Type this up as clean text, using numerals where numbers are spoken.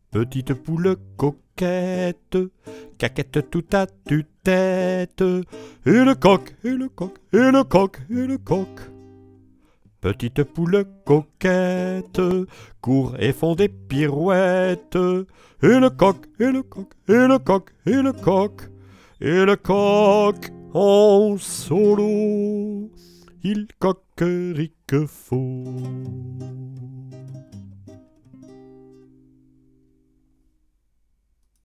Petite poule coquette, caquette tout à tue-tête, et le coq, et le coq, et le coq, et le coq. Petite poule coquette, court et font des pirouettes, et le coq, et le coq, et le coq, et le coq, et le coq en solo, il coquerique faux.